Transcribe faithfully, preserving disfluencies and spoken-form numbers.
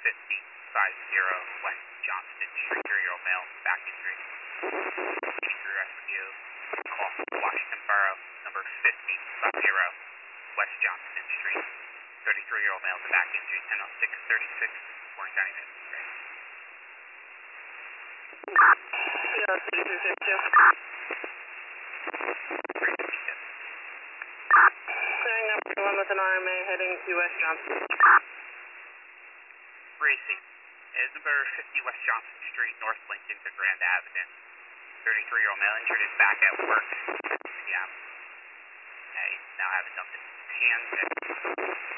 fifty, five zero, West Johnston Street, three-year-old male, back injury. Injury rescue, call Washington Borough, number fifty, five zero, West Johnston Street, thirty-three-year-old male, with back injury, ten oh six thirty-six, Warren County Medical Center. Yeah, thirty-three fifty-two. three fifty-two. Clearing number one with an R M A heading to West Johnston. Racing. Is number fifty West Johnston Street, North Lincoln to Grand Avenue. thirty-three-year-old male injured is back at work. Yeah. Hey, now having dumped his hands.